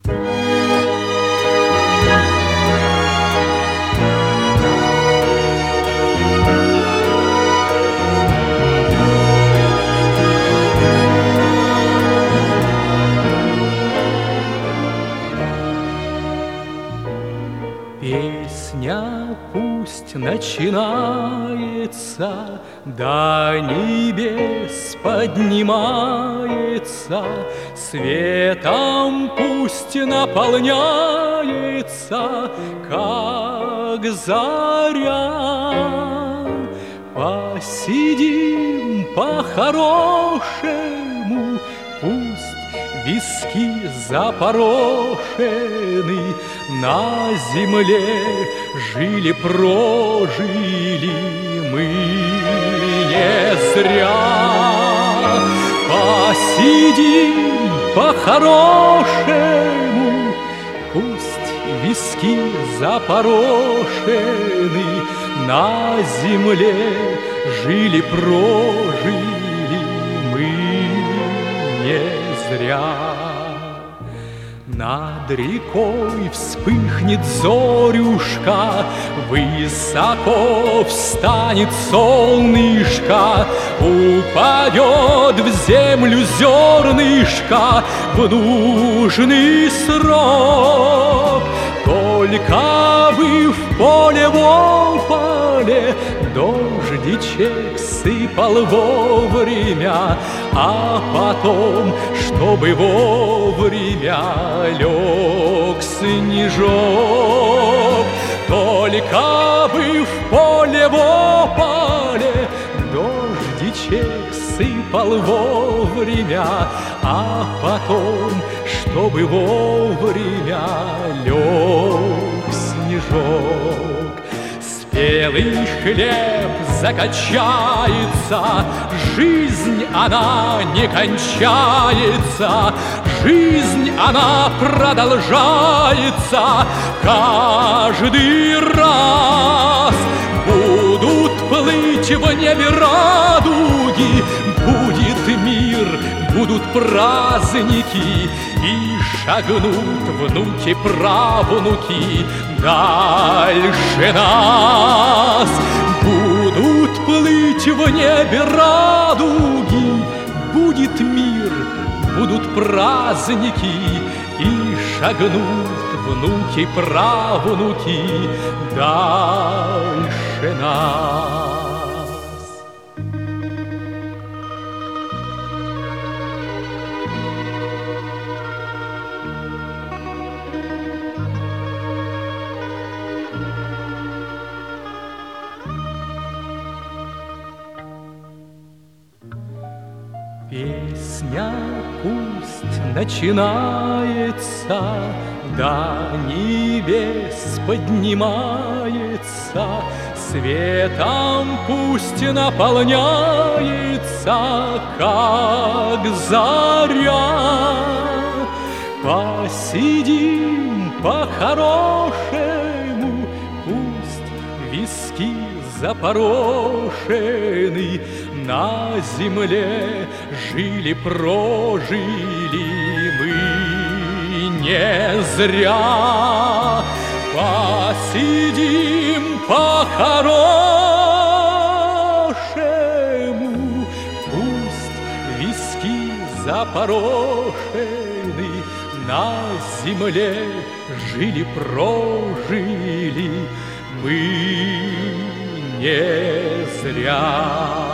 Песня пусть начинается, до небес поднимается, светом пусть наполняется, как заря. Посидим по-хорошему, пусть виски запорошены, на земле жили-прожили мы не зря. Посидим по-хорошему, пусть виски запорошены, на земле жили-прожили мы не зря. Над рекой вспыхнет зорюшка, высоко встанет солнышко, упадет в землю зернышко в нужный срок. Только бы в поле поле дождичек сыпал вовремя, а потом, чтобы вовремя лег снежок. Только бы в поле дождичек сыпал вовремя, а потом, чтобы вовремя лег снежок. Спелый хлеб закачается, жизнь она не кончается, жизнь она продолжается каждый раз. Будут плыть в небе радуги, будет мир, будут праздники, и шагнут внуки-правнуки дальше нас. Будут плыть в небе радуги, будет мир, будут праздники, и шагнут внуки-правнуки дальше нас. Песня пусть начинается, до небес поднимается, светом пусть наполняется, как заря. Посидим по-хорошему, пусть виски запорошены, на земле жили-прожили мы не зря. Посидим по-хорошему, пусть виски запорошены, на земле жили-прожили мы не зря.